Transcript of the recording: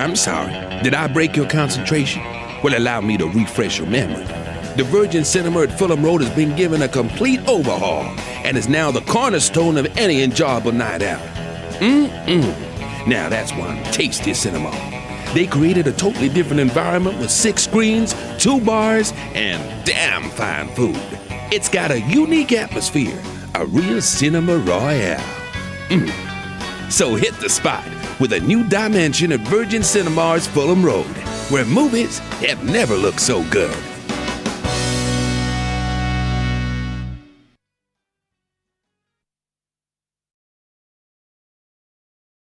I'm sorry. Did I break your concentration? Well, allow me to refresh your memory. The Virgin Cinema at Fulham Road has been given a complete overhaul and is now the cornerstone of any enjoyable night out. Now that's one tasty cinema. They created a totally different environment with 6 screens, 2 bars, and damn fine food. It's got a unique atmosphere, a real cinema royale. So hit the spot with a new dimension at Virgin Cinemas Fulham Road, where movies have never looked so good.